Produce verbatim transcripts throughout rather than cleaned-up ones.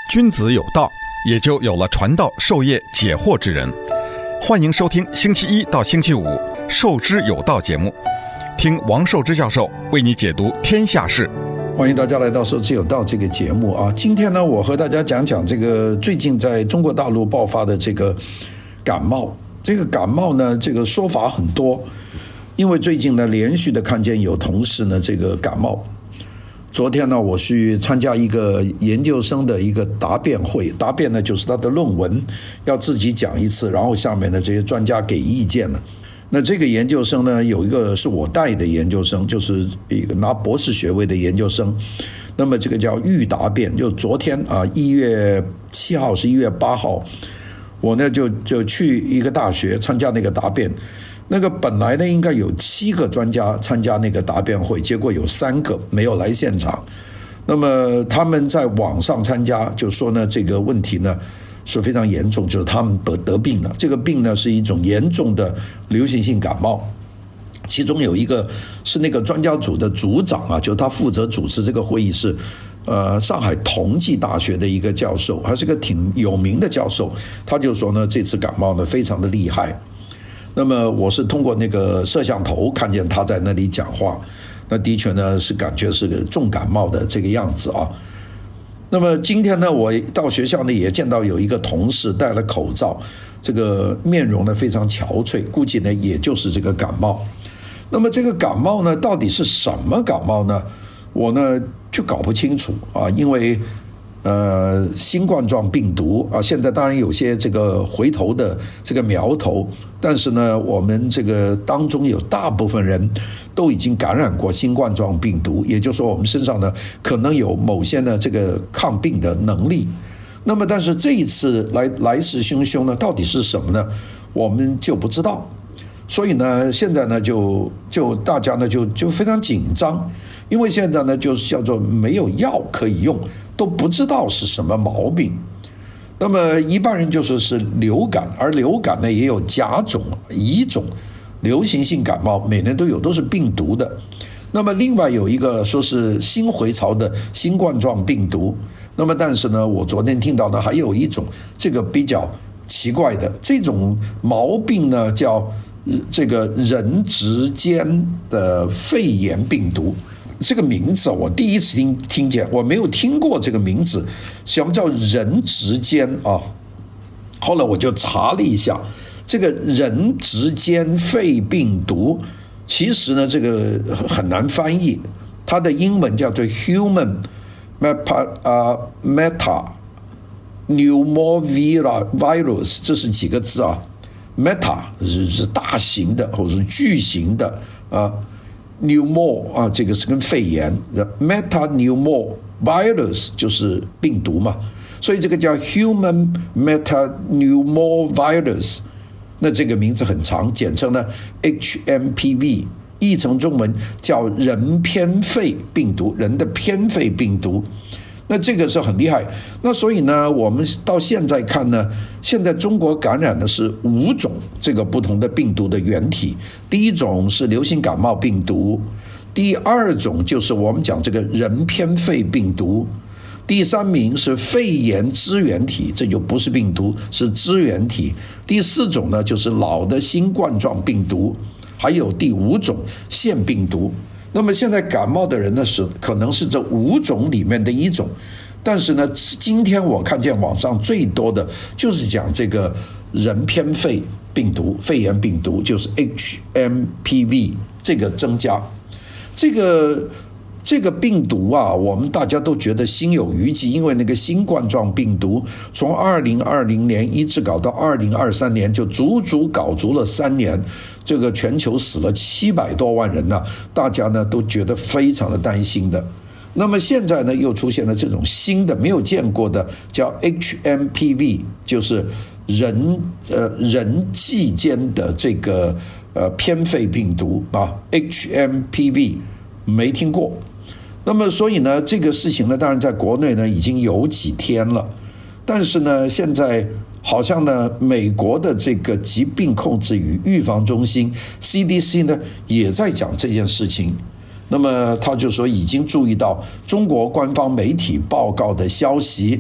君子有道，也就有了传道授业解惑之人。欢迎收听星期一到星期五《授之有道》节目，听王寿之教授为你解读天下事。 欢迎大家来到《授之有道》这个节目啊！今天呢，我和大家讲讲这个最近在中国大陆爆发的这个感冒。这个感冒呢，这个说法很多，因为最近呢，连续的看见有同事呢这个感冒。昨天呢，我去参加一个研究生的一个答辩会，答辩呢就是他的论文要自己讲一次，然后下面的这些专家给意见了。那这个研究生呢，有一个是我带的研究生，就是一个拿博士学位的研究生。那么这个叫预答辩，就昨天啊，一月七号是一月八号，我呢就就去一个大学参加那个答辩。那个本来呢应该有七个专家参加那个答辩会，结果有三个没有来现场。那么他们在网上参加，就说呢这个问题呢是非常严重，就是他们得得病了。这个病呢是一种严重的流行性感冒。其中有一个是那个专家组的组长啊，就他负责主持这个会议，是呃上海同济大学的一个教授，还是个挺有名的教授。他就说呢这次感冒呢非常的厉害。那么我是通过那个摄像头看见他在那里讲话，那的确呢是感觉是个重感冒的这个样子啊。那么今天呢，我到学校呢也见到有一个同事戴了口罩，这个面容呢非常憔悴，估计呢也就是这个感冒。那么这个感冒呢到底是什么感冒呢？我呢就搞不清楚啊，因为呃，新冠状病毒啊，现在当然有些这个回头的这个苗头，但是呢，我们这个当中有大部分人都已经感染过新冠状病毒，也就是说，我们身上呢可能有某些呢这个抗病的能力。那么，但是这一次来来势汹汹呢，到底是什么呢？我们就不知道。所以呢，现在呢就就大家呢就就非常紧张，因为现在呢就是叫做没有药可以用。都不知道是什么毛病。那么一般人就说是流感，而流感呢也有甲种、乙种，流行性感冒每年都有，都是病毒的。那么另外有一个说是新回潮的新冠状病毒。那么但是呢，我昨天听到呢还有一种这个比较奇怪的这种毛病呢，叫这个人质间的肺炎病毒。这个名字我第一次听听见，我没有听过这个名字，什么叫人质间啊？后来我就查了一下，这个人质间肺病毒，其实呢这个很难翻译，它的英文叫做 human meta 啊 meta pneumovirus， 这是几个字啊 ？meta 是是大型的或者是巨型的啊。pneumo 啊，这个是跟肺炎的 metapneumovirus 就是病毒嘛，所以这个叫 human metapneumovirus。那这个名字很长，简称呢 H M P V， 译成中文叫人偏肺病毒，人的偏肺病毒。那这个是很厉害。那所以呢，我们到现在看呢，现在中国感染的是五种这个不同的病毒的原体。第一种是流行感冒病毒，第二种就是我们讲这个人偏肺病毒，第三名是肺炎支原体，这就不是病毒，是支原体。第四种呢就是老的新冠状病毒，还有第五种腺病毒。那么现在感冒的人呢是可能是这五种里面的一种，但是呢今天我看见网上最多的就是讲这个人偏肺病毒，肺炎病毒就是 H M P V 这个增加。这个这个病毒啊，我们大家都觉得心有余悸，因为那个新冠状病毒从二零二零年一直搞到二零二三年，就足足搞足了三年，这个全球死了七百多万人呢、啊，大家呢都觉得非常的担心的。那么现在呢又出现了这种新的没有见过的叫 H M P V， 就是人呃人际间的这个呃偏肺病毒啊 ，H M P V 没听过。那么所以呢这个事情呢当然在国内呢已经有几天了，但是呢现在好像呢美国的这个疾病控制与预防中心 C D C 呢也在讲这件事情。那么他就说已经注意到中国官方媒体报告的消息，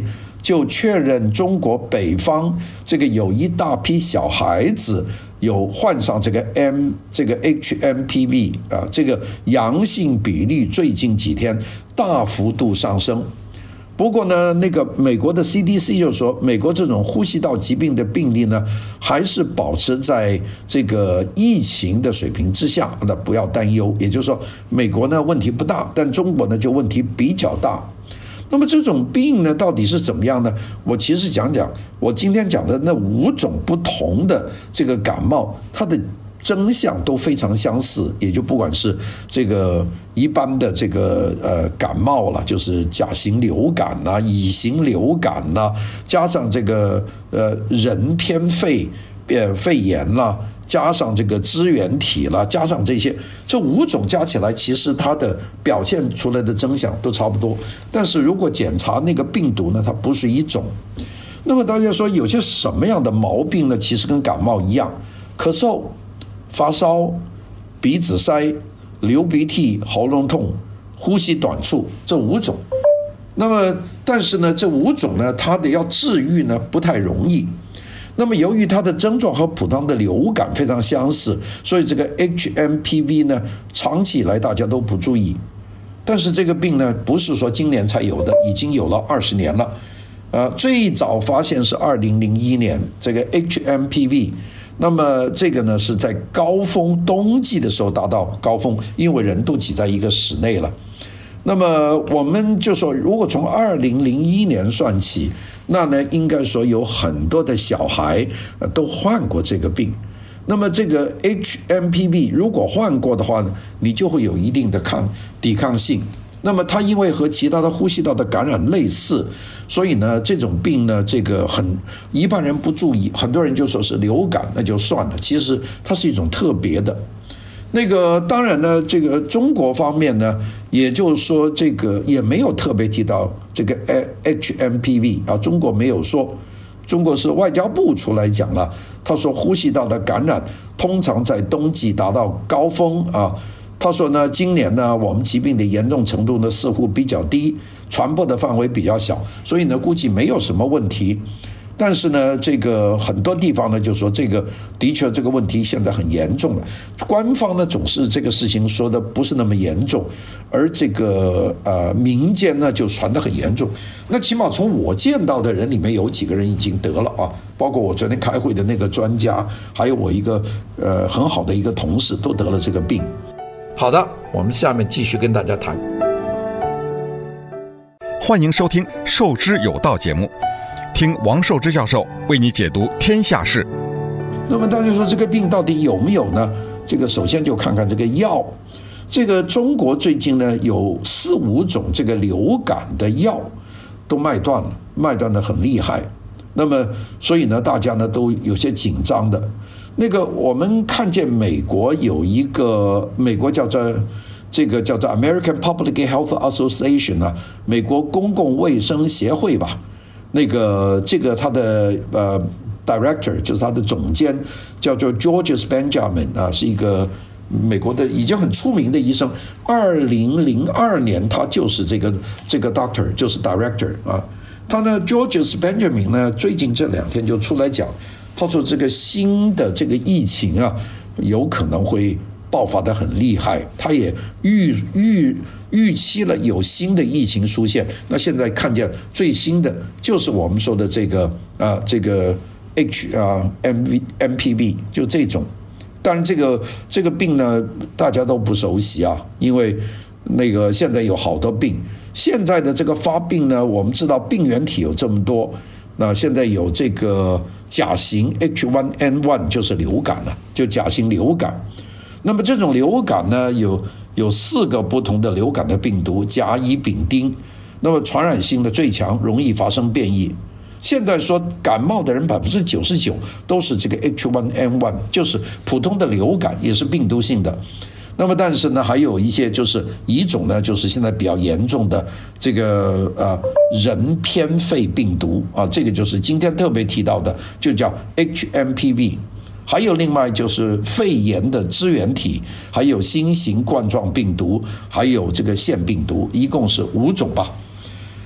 就确认中国北方这个有一大批小孩子有患上这个 M 这个 H M P V 啊，这个阳性比例最近几天大幅度上升。不过呢，那个美国的 C D C 就说，美国这种呼吸道疾病的病例呢，还是保持在这个疫情的水平之下，那不要担忧。也就是说，美国呢问题不大，但中国呢就问题比较大。那么这种病呢，到底是怎么样呢？我其实讲讲，我今天讲的那五种不同的这个感冒，它的真相都非常相似，也就不管是这个一般的这个呃感冒了，就是甲型流感呐、啊、乙型流感呐、啊，加上这个呃人偏肺呃肺炎啦，加上这个支原体啦，加上这些，这五种加起来，其实它的表现出来的真相都差不多。但是如果检查那个病毒呢，它不是一种。那么大家说有些什么样的毛病呢？其实跟感冒一样，咳嗽、发烧、鼻子塞、流鼻涕、喉咙痛、呼吸短促，这五种。那么但是呢，这五种呢，它的要治愈呢不太容易。那么由于它的症状和普通的流感非常相似，所以这个 H M P V 呢，长期以来大家都不注意。但是这个病呢，不是说今年才有的，已经有了二十年了。呃，最早发现是二零零一年，这个 H M P V。那么这个呢，是在高峰冬季的时候达到高峰，因为人都挤在一个室内了。那么我们就说，如果从二零零一年算起，那呢，应该说有很多的小孩都患过这个病。那么这个 H M P V 如果患过的话呢，你就会有一定的抗抵抗性。那么它因为和其他的呼吸道的感染类似，所以呢，这种病呢，这个很一般人不注意，很多人就说是流感，那就算了。其实它是一种特别的。那个当然呢，这个中国方面呢，也就是说这个也没有特别提到这个 H M P V 啊，中国没有说，中国是外交部出来讲了，他说呼吸道的感染通常在冬季达到高峰啊。他说呢，今年呢，我们疾病的严重程度呢似乎比较低，传播的范围比较小，所以呢，估计没有什么问题。但是呢，这个很多地方呢就说这个的确这个问题现在很严重了，官方呢总是这个事情说的不是那么严重，而这个呃民间呢就传得很严重。那起码从我见到的人里面有几个人已经得了啊，包括我昨天开会的那个专家，还有我一个呃很好的一个同事都得了这个病。好的，我们下面继续跟大家谈。 欢迎收听《受之有道》节目，听王寿之教授为你解读天下事。 那么大家说这个病到底有没有呢？这个首先就看看这个药。这个中国最近呢有四五种这个流感的药都卖断了，卖断的很厉害。那么所以呢，大家呢都有些紧张的。那个我们看见美国有一个美国叫做这个叫做 American Public Health Association 啊，美国公共卫生协会吧。那个这个他的呃 director 就是他的总监叫做 Georges Benjamin 啊，是一个美国的已经很出名的医生。二零零二年他就是这个这个 doctor 就是 director 啊。他呢 Georges Benjamin 呢最近这两天就出来讲。他说这个新的这个疫情啊，有可能会爆发得很厉害，他也预预预期了有新的疫情出现。那现在看见最新的就是我们说的这个啊，这个 H 啊 M V M P V 就这种。当然这个这个病呢，大家都不熟悉啊，因为那个现在有好多病，现在的这个发病呢，我们知道病原体有这么多。那现在有这个甲型 H 一 N 一 就是流感了，就甲型流感。那么这种流感呢，有有四个不同的流感的病毒，甲乙丙丁。那么传染性的最强，容易发生变异。现在说感冒的人百分之九十九都是这个 H 一 N 一，就是普通的流感，也是病毒性的。那么但是呢，还有一些就是乙种呢，就是现在比较严重的这个呃人偏肺病毒啊，这个就是今天特别提到的，就叫 H M P V。还有另外就是肺炎的支原体，还有新型冠状病毒，还有这个腺病毒，一共是五种吧。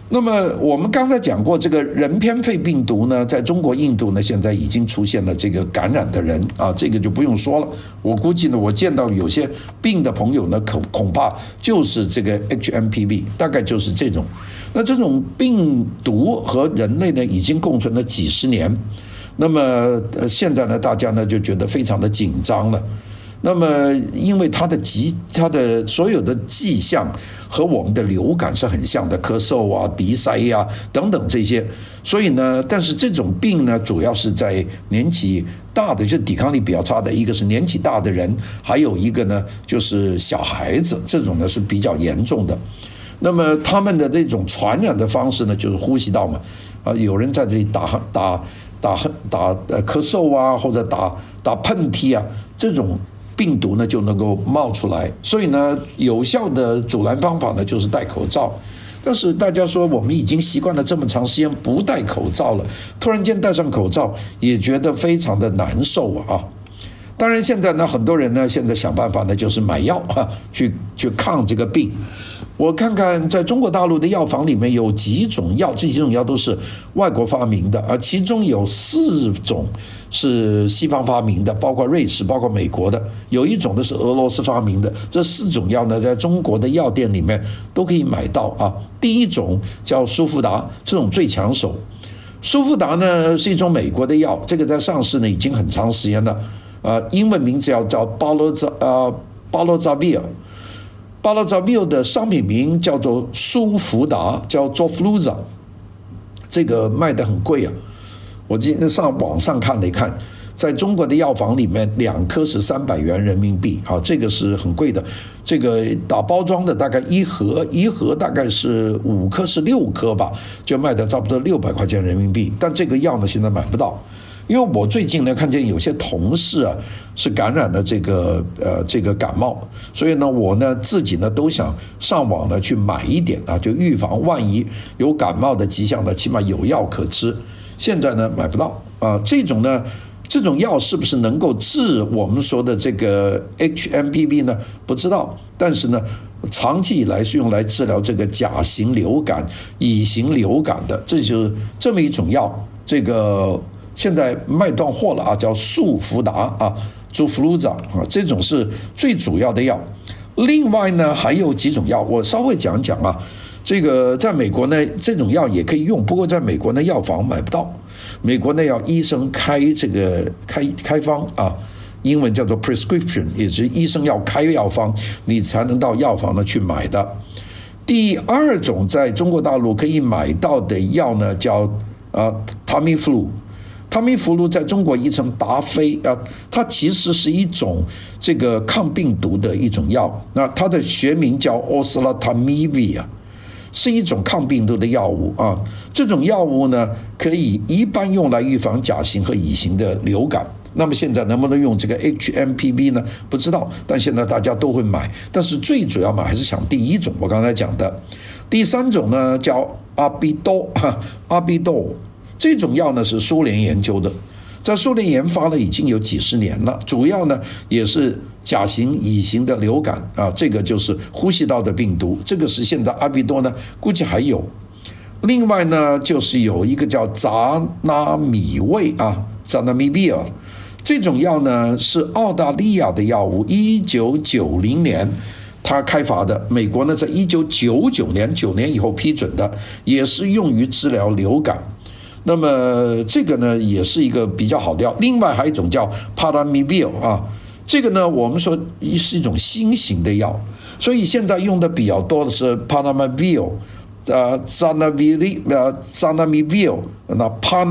那么我们刚才讲过，这个人偏肺病毒呢，在中国、印度呢，现在已经出现了这个感染的人啊，这个就不用说了。我估计呢，我见到有些病的朋友呢，恐恐怕就是这个 H M P V， 大概就是这种。那这种病毒和人类呢，已经共存了几十年。那么呃，现在呢，大家呢就觉得非常的紧张了。那么，因为它的迹，它的所有的迹象和我们的流感是很像的，咳嗽啊、鼻塞呀、啊、等等这些，所以呢，但是这种病呢，主要是在年纪大的，就抵抗力比较差的，一个是年纪大的人，还有一个呢就是小孩子，这种呢是比较严重的。那么他们的那种传染的方式呢，就是呼吸道嘛，啊，有人在这里打打打打呃咳嗽啊，或者打打喷嚏啊，这种病毒呢就能够冒出来，所以呢，有效的阻拦方法呢就是戴口罩。但是大家说，我们已经习惯了这么长时间不戴口罩了，突然间戴上口罩也觉得非常的难受啊。当然，现在呢，很多人呢现在想办法呢就是买药啊，去去抗这个病。我看看在中国大陆的药房里面有几种药，这几种药都是外国发明的，而其中有四种是西方发明的，包括瑞士，包括美国的，有一种呢是俄罗斯发明的。这四种药呢，在中国的药店里面都可以买到啊。第一种叫舒福达，这种最抢手。舒福达呢是一种美国的药，这个在上市呢已经很长时间了，呃，英文名字要叫巴罗扎呃巴罗扎比尔。巴拉扎缪的商品名叫做舒福达，叫 Zofluza， 这个卖得很贵啊。我今天上网上看了一看，在中国的药房里面，两颗是三百元人民币啊，这个是很贵的。这个打包装的大概一盒，一盒大概是五颗是六颗吧，就卖的差不多六百块钱人民币。但这个药呢，现在买不到。因为我最近呢看见有些同事啊是感染了这个呃这个感冒，所以呢我呢自己呢都想上网呢去买一点啊，就预防万一有感冒的迹象呢，起码有药可吃。现在呢买不到啊，这种呢这种药是不是能够治我们说的这个 H M P V 呢？不知道，但是呢长期以来是用来治疗这个甲型流感、乙型流感的，这就是这么一种药，这个。现在卖断货了啊，叫速福达啊 ，Zofluza 啊，这种是最主要的药。另外呢，还有几种药，我稍微讲讲啊。这个在美国呢，这种药也可以用，不过在美国呢，药房买不到。美国呢，要医生开这个开开方啊，英文叫做 prescription， 也就是医生要开药方，你才能到药房呢去买的。第二种在中国大陆可以买到的药呢，叫啊 Tamiflu。他们福禄在中国译成达菲啊，它其实是一种这个抗病毒的一种药，那它的学名叫 Oseltamivir， 是一种抗病毒的药物啊。这种药物呢，可以一般用来预防甲型和乙型的流感。那么现在能不能用这个 H M P V 呢？不知道，但现在大家都会买，但是最主要买还是想第一种，我刚才讲的。第三种呢叫阿比多，阿比多。这种药呢是苏联研究的，在苏联研发了已经有几十年了，主要呢也是甲型、乙型的流感啊，这个就是呼吸道的病毒，这个是现在阿比多呢估计还有。另外呢就是有一个叫扎那米韦啊，扎那米比尔，这种药呢是澳大利亚的药物，一九九零年。他开发的，美国呢在一九九九年九年以后批准的，也是用于治疗流感。那么这个呢也是一个比较好的药。另外还有一种叫 Paramivir 啊，这个呢我们说是一种新型的药，所以现在用的比较多的是 Paramivir、呃 Zanavir、呃 Zanamivir、那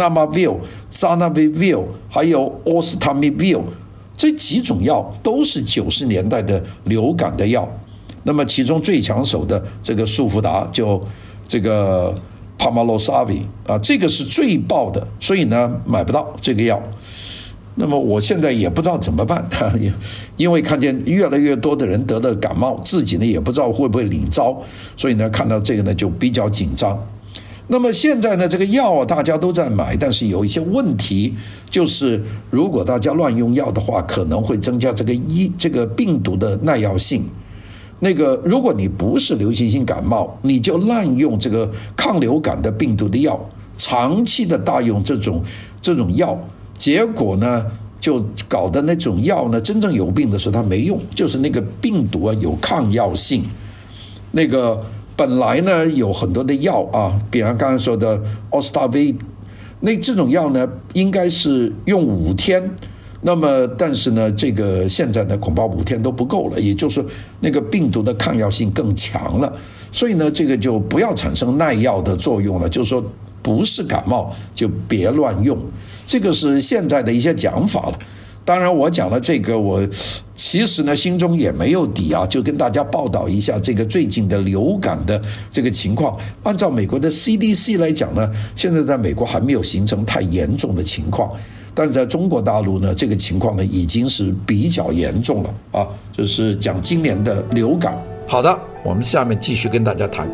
Panamavir、Zanavir 还有 Oseltamivir， 这几种药都是九十年代的流感的药。那么其中最抢手的这个舒福达就这个帕马洛沙维啊，这个是最爆的，所以呢买不到这个药。那么我现在也不知道怎么办，因为看见越来越多的人得了感冒，自己呢也不知道会不会领招，所以呢看到这个呢就比较紧张。那么现在呢这个药大家都在买，但是有一些问题，就是如果大家乱用药的话，可能会增加这个一这个病毒的耐药性。 那个如果你不是流行性感冒，你就滥用这个抗流感的病毒的药，长期的大用这种这种药，结果呢就搞的那种药呢，真正有病的时候它没用，就是那个病毒啊有抗药性。那个本来呢有很多的药啊，比方刚才说的奥司他韦，那这种药呢应该是用五天，那么但是呢这个现在呢恐怕五天都不够了，也就是那个病毒的抗药性更强了，所以呢这个就不要产生耐药的作用了，就是说不是感冒就别乱用，这个是现在的一些讲法了。当然我讲了这个，我其实呢心中也没有底啊，就跟大家报道一下这个最近的流感的这个情况。按照美国的 C D C 来讲呢，现在在美国还没有形成太严重的情况，但是在中国大陆呢，这个情况呢已经是比较严重了啊。就是讲今年的流感。好的，我们下面继续跟大家谈。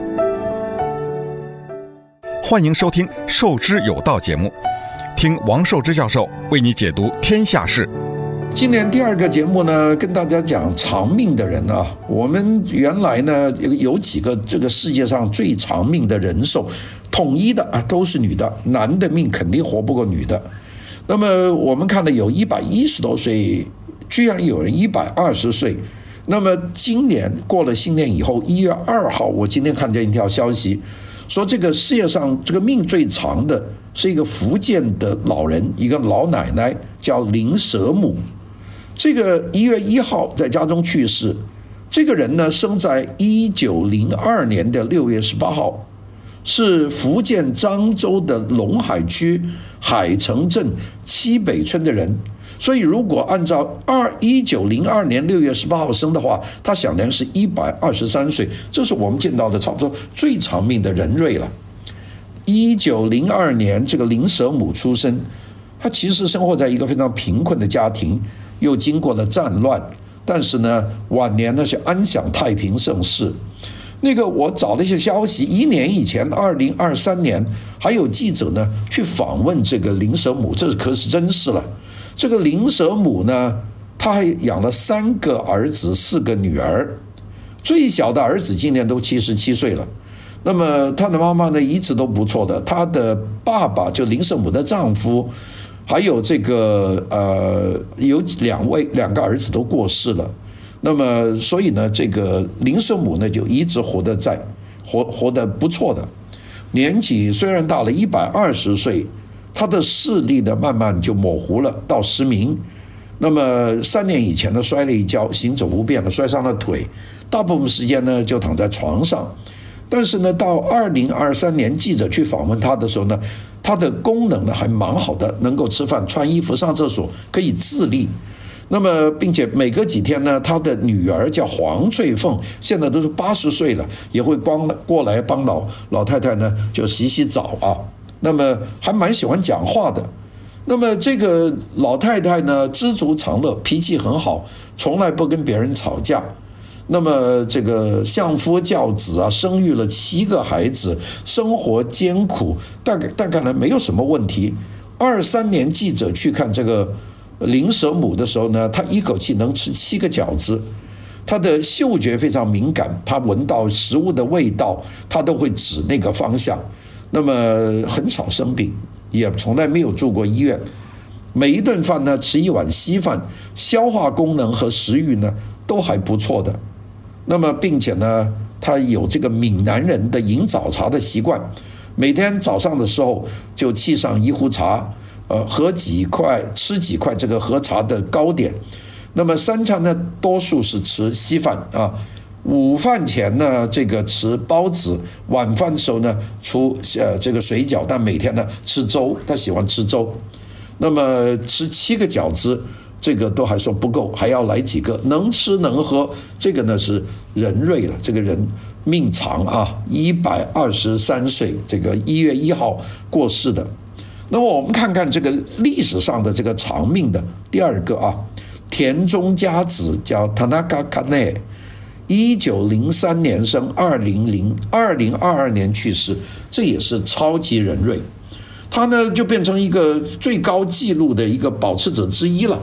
欢迎收听《受之有道》节目，听王寿之教授为你解读天下事。 今年第二个节目呢，跟大家讲长命的人啊。我们原来呢有几个这个世界上最长命的人寿，统一的啊都是女的，男的命肯定活不过女的。那么我们看了有一百一十多岁，居然有人一百二十岁。那么今年过了新年以后，一月二号，我今天看见一条消息，说这个世界上这个命最长的是一个福建的老人，一个老奶奶叫林舍母。这个一月一号在家中去世。这个人呢生在一九零二年的六月十八号，是福建漳州的龙海区海城镇七北村的人。所以如果按照一九零二年六月十八号生的话，他享年是一百二十三岁，这是我们见到的差不多最长命的人瑞了。一九零二年这个林舍母出生，他其实生活在一个非常贫困的家庭，又经过了战乱，但是呢晚年呢是安享太平盛世。那个我找了一些消息，一年以前二零二三年还有记者呢去访问这个林舍母，这可是真事了。这个林舍母呢，他还养了三个儿子四个女儿，最小的儿子今年都七十七岁了。那么他的妈妈呢一直都不错的，他的爸爸就林舍母的丈夫，还有这个呃有两位两个儿子都过世了。那么所以呢这个林舍母呢就一直活得在活活得不错的，年纪虽然大了一百二十岁，他的视力呢慢慢就模糊了，到失明。那么三年以前呢摔了一跤，行走不便了，摔伤了腿，大部分时间呢就躺在床上。但是呢到二零二三年记者去访问他的时候呢，他的功能呢还蛮好的，能够吃饭穿衣服上厕所，可以自立。那么并且每隔几天呢，他的女儿叫黄翠凤，现在都是八十岁了，也会光过来帮老老太太呢就洗洗澡啊。那么还蛮喜欢讲话的。那么这个老太太呢知足常乐，脾气很好，从来不跟别人吵架。那么这个相夫教子啊，生育了七个孩子，生活艰苦，大概大概呢没有什么问题。二三年记者去看这个林舍母的时候呢，她一口气能吃七个饺子。她的嗅觉非常敏感，她闻到食物的味道，她都会指那个方向。那么很少生病，也从来没有住过医院。每一顿饭呢吃一碗稀饭，消化功能和食欲呢都还不错的。那么并且呢他有这个闽南人的饮早茶的习惯，每天早上的时候就沏上一壶茶，呃喝几块吃几块这个喝茶的糕点。那么三餐呢多数是吃稀饭啊，午饭前呢这个吃包子，晚饭的时候呢出呃这个水饺，但每天呢吃粥，他喜欢吃粥。那么吃七个饺子，这个都还说不够，还要来几个，能吃能喝，这个呢是人瑞了，这个人命长啊，一百二十三岁，这个一月一号过世的。那么我们看看这个历史上的这个长命的第二个啊，田中家子叫 Tanaka Kane，一九零三年生，二零二二年去世，这也是超级人瑞。他呢就变成一个最高纪录的一个保持者之一了。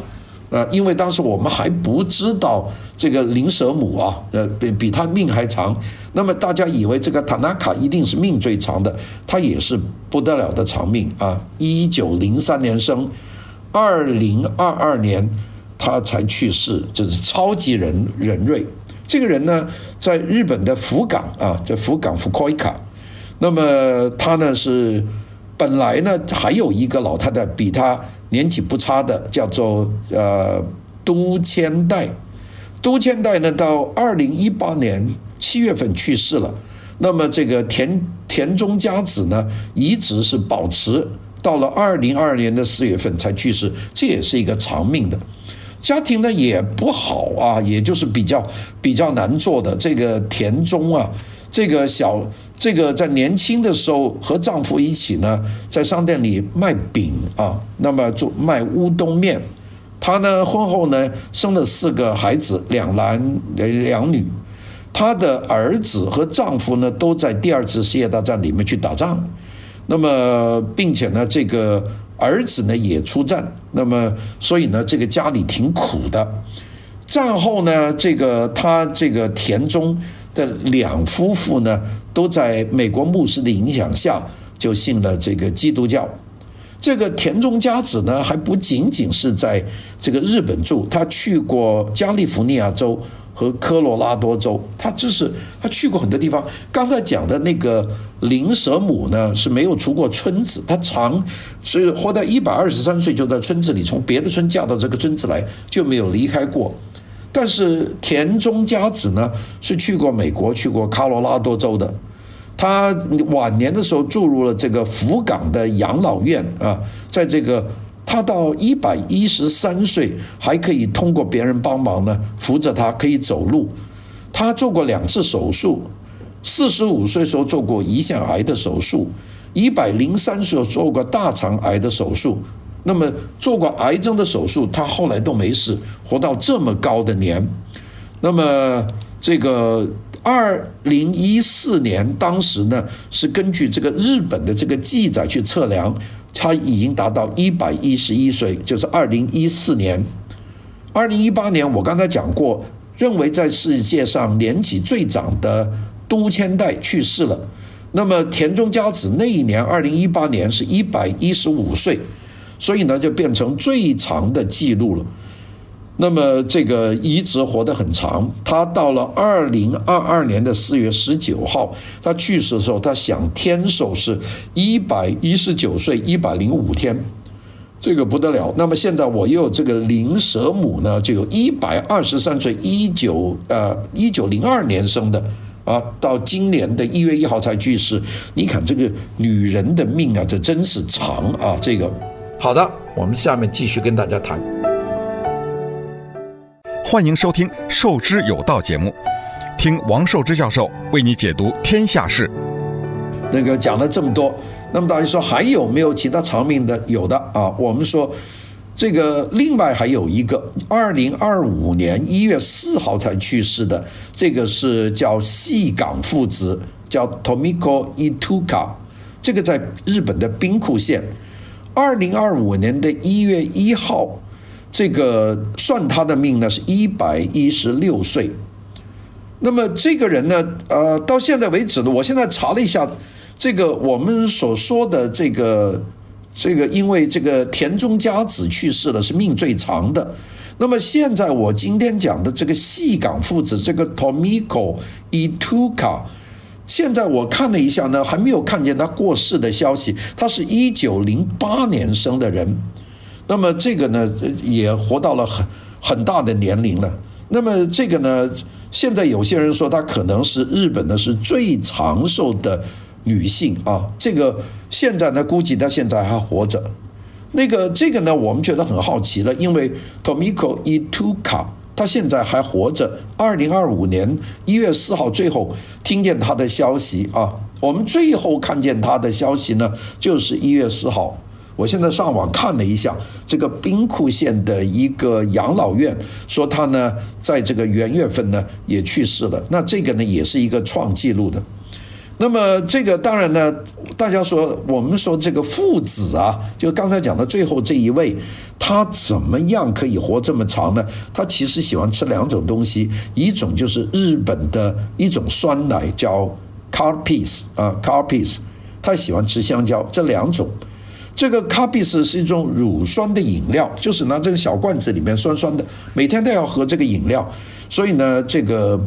呃，因为当时我们还不知道这个林舍姆啊，呃，比比他命还长。那么大家以为这个塔纳卡一定是命最长的，他也是不得了的长命啊！一九零三年生，二零二二年他才去世，就是超级人人瑞。这个人呢，在日本的福冈啊，在福冈福冈卡。那么他呢是本来呢还有一个老太太比他年纪不差的，叫做呃都千代。都千代呢到二零一八年七月份去世了。那么这个田田中佳子呢，一直是保持到了二零二二年的四月份才去世，这也是一个长命的。家庭呢也不好啊，也就是比较比较难做的。这个田中啊，这个小这个在年轻的时候和丈夫一起呢，在商店里卖饼啊，那么做卖乌冬面。她呢婚后呢生了四个孩子，两男两女。她的儿子和丈夫呢都在第二次世界大战里面去打仗，那么并且呢这个儿子呢也出战，那么所以呢这个家里挺苦的。战后呢这个他这个田中的两夫妇呢都在美国牧师的影响下就信了这个基督教。这个田中佳子呢还不仅仅是在这个日本住，他去过加利福尼亚州和科罗拉多州，他就是他去过很多地方。刚才讲的那个林舍姆呢是没有出过村子，他长所以活到一百二十三岁就在村子里，从别的村嫁到这个村子来，就没有离开过。但是田中佳子呢是去过美国，去过科罗拉多州的。他晚年的时候住入了这个福冈的养老院啊，在这个他到一百一十三岁还可以通过别人帮忙呢扶着他可以走路。他做过两次手术，四十五岁时候做过胰腺癌的手术，一百零三岁做过大肠癌的手术。那么做过癌症的手术，他后来都没事，活到这么高的年。那么这个二零一四年，当时呢是根据这个日本的这个记载去测量，他已经达到一百一十一岁，就是二零一四年。二零一八年我刚才讲过，认为在世界上年纪最长的都千代去世了。那么田中佳子那一年二零一八年是一百一十五岁，所以呢就变成最长的记录了。那么这个一直活得很长，他到了二零二二年的四月十九号，他去世的时候，他享天寿是一百一十九岁一百零五天，这个不得了。那么现在我又有这个林舍姆呢，就有一百二十三岁，一九呃一九零二年生的啊，到今年的一月一号才去世。你看这个女人的命啊，这真是长啊！这个好的，我们下面继续跟大家谈。 欢迎收听《受之有道》节目，听王寿之教授为你解读天下事。 那个讲了这么多，那么大家说还有没有其他长命的？有的啊，我们说这个另外还有一个，二零二五年一月四号才去世的，这个是叫细港父子，叫 Tomiko Ituka， 这个在日本的兵库县，二零二五年的一月一号。这个算他的命呢是一百一十六岁。那么这个人呢呃到现在为止呢，我现在查了一下，这个我们所说的这个这个因为这个田中佳子去世了是命最长的。那么现在我今天讲的这个细港父子，这个 Tomiko Ituka， 现在我看了一下呢，还没有看见他过世的消息。他是一九零八年生的人。那么这个呢也活到了很很大的年龄了。那么这个呢，现在有些人说她可能是日本呢是最长寿的女性啊。这个现在呢估计她现在还活着。那个这个呢我们觉得很好奇了，因为 Tomiko Ituka 她现在还活着。二零二五年一月四号最后听见她的消息啊，我们最后看见她的消息呢就是一月四号。我现在上网看了一下，这个兵库县的一个养老院说他呢在这个元月份呢也去世了。那这个呢也是一个创纪录的。 那么这个当然呢，大家说我们说这个父子啊，就刚才讲的最后这一位，他怎么样可以活这么长呢？他其实喜欢吃两种东西，一种就是日本的一种酸奶叫 Carpis 啊 Carpis， 他喜欢吃香蕉，这两种。这个 Carpis 是一种乳酸的饮料，就是拿这个小罐子里面酸酸的，每天都要喝这个饮料，所以呢，这个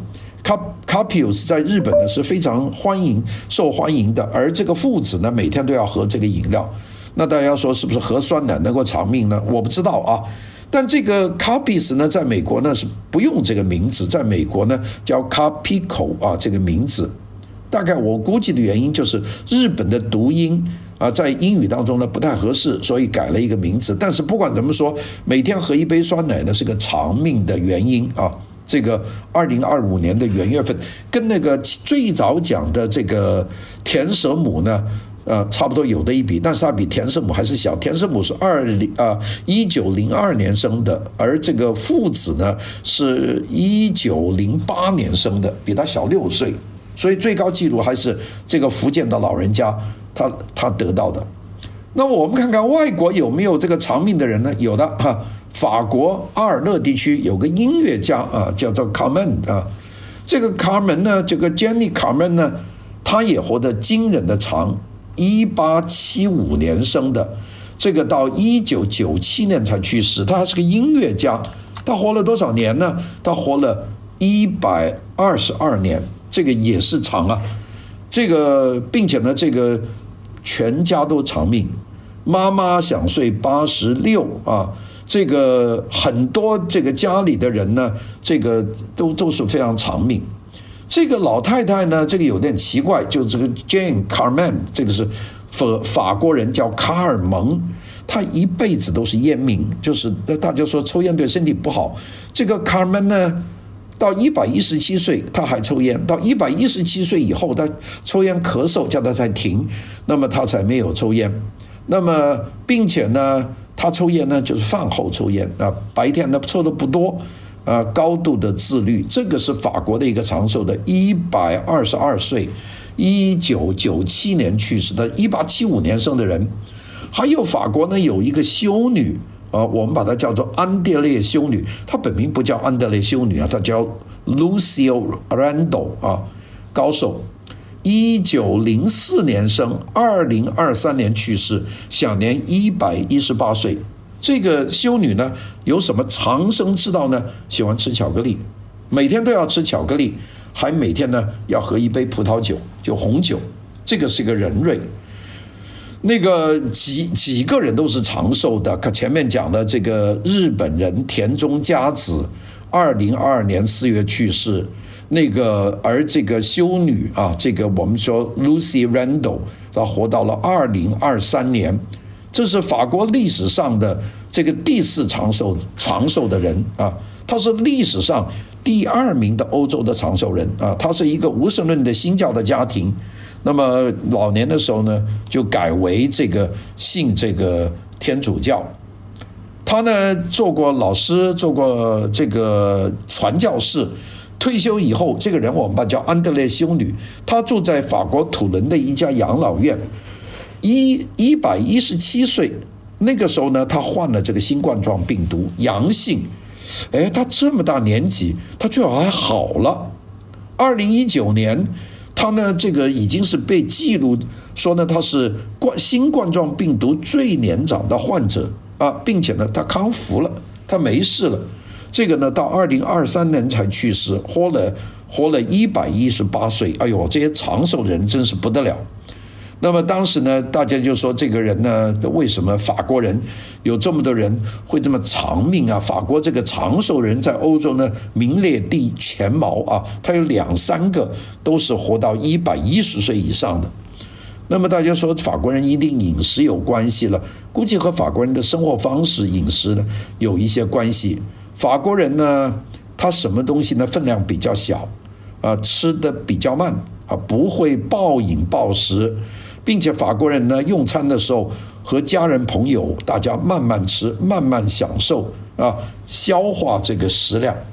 Carpis 在日本呢是非常欢迎、受欢迎的，而这个父子呢每天都要喝这个饮料。那大家说是不是喝酸奶能够长命呢？我不知道啊。但这个 Carpis 呢，在美国呢是不用这个名字，在美国呢叫 Carpico 啊这个名字。大概我估计的原因就是日本的读音啊，在英语当中呢不太合适，所以改了一个名字。但是不管怎么说，每天喝一杯酸奶呢是个长命的原因啊。这个二零二五年的元月份，跟那个最早讲的这个田舍母呢，呃，差不多有的一比，但是它比田舍母还是小。田舍母是二零啊一九零二年生的，而这个父子呢是一九零八年生的，比他小六岁。所以最高纪录还是这个福建的老人家他他得到的。那么我们看看外国有没有这个长命的人呢？有的哈。法国阿尔勒地区有个音乐家啊，叫做卡门啊。这个卡门呢，这个 Jenny 卡门呢，他也活得惊人的长，一八七五年生的，这个到一九九七年才去世。他是个音乐家，他活了多少年呢？他活了一百二十二年，这个也是长啊。这个并且呢，这个全家都长命，妈妈享岁八十六啊。这个很多这个家里的人呢，这个都都是非常长命。这个老太太呢，这个有点奇怪，就这个 Jane Carman， 这个是法法国人叫卡尔蒙，她一辈子都是烟民，就是大家说抽烟对身体不好。这个 Carman 呢，到一百一十七岁他还抽烟，到一百一十七岁以后他抽烟咳嗽，叫他才停，那么他才没有抽烟。那么并且呢，他抽烟呢就是饭后抽烟啊，白天呢抽的不多啊，高度的自律，这个是法国的一个长寿的，一百二十二岁，一九九七年去世的，一八七五年生的人。还有法国呢有一个修女啊，我们把它叫做安德烈修女，她本名不叫安德烈修女啊，她叫 Lucille Randall 啊，高寿。一九零四年生，二零二三年去世，享年一百一十八岁。这个修女呢，有什么长生之道呢？喜欢吃巧克力，每天都要吃巧克力，还每天呢要喝一杯葡萄酒，就红酒。这个是个人瑞。那个几几个人都是长寿的，可前面讲的这个日本人田中佳子，二零二二年四月去世。那个而这个修女啊，这个我们说 Lucy Randall， 她活到了二零二三年，这是法国历史上的这个第四长寿长寿的人啊，他是历史上第二名的欧洲的长寿人啊，他是一个无神论的新教的家庭，那么老年的时候呢，就改为这个信这个天主教。他呢做过老师，做过这个传教士。退休以后，这个人我们把叫安德烈修女，她住在法国土伦的一家养老院，一一百一十七岁，那个时候呢，她患了这个新冠状病毒阳性，哎，她这么大年纪，她居然还好了。二零一九年，她呢这个已经是被记录说呢，她是冠新冠状病毒最年长的患者啊，并且呢，她康复了，她没事了。这个呢，到二零二三年才去世，活了活了一百一十八岁。哎呦，这些长寿的人真是不得了。那么当时呢，大家就说这个人呢，为什么法国人有这么多人会这么长命啊？法国这个长寿人在欧洲呢名列第前茅啊，他有两三个都是活到一百一十岁以上的。那么大家说法国人一定饮食有关系了，估计和法国人的生活方式饮食呢有一些关系。法国人呢，他什么东西呢分量比较小啊，吃的比较慢啊，不会暴饮暴食，并且法国人呢用餐的时候和家人朋友大家慢慢吃，慢慢享受啊，消化这个食量。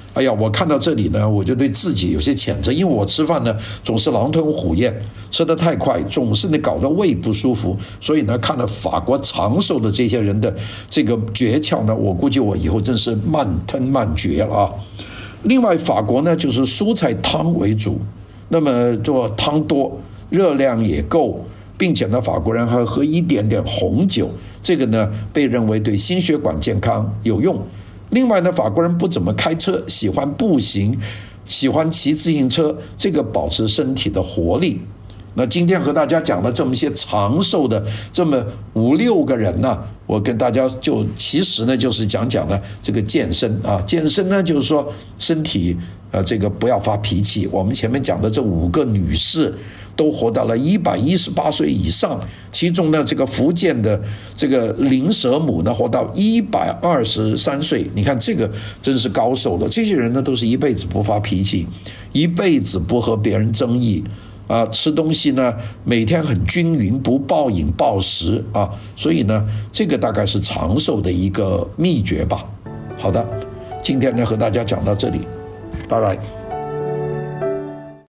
哎呀，我看到这里呢，我就对自己有些谴责，因为我吃饭呢总是狼吞虎咽，吃得太快，总是呢搞得胃不舒服，所以呢看了法国长寿的这些人的这个诀窍呢，我估计我以后真是慢吞慢嚼了啊。另外，法国呢就是蔬菜汤为主，那么做汤多，热量也够，并且呢法国人还喝一点点红酒，这个呢被认为对心血管健康有用。另外呢，法国人不怎么开车，喜欢步行，喜欢骑自行车，这个保持身体的活力。那今天和大家讲了这么些长寿的这么五六个人呢，我跟大家就其实呢就是讲讲呢这个健身啊，健身呢就是说身体呃这个不要发脾气。我们前面讲的这五个女士都活到了一百一十八岁以上，其中呢这个福建的这个林舍姆呢活到一百二十三岁，你看这个真是高寿了。这些人呢都是一辈子不发脾气，一辈子不和别人争议啊，吃东西呢每天很均匀，不暴饮暴食啊，所以呢这个大概是长寿的一个秘诀吧。好的，今天呢和大家讲到这里，拜拜。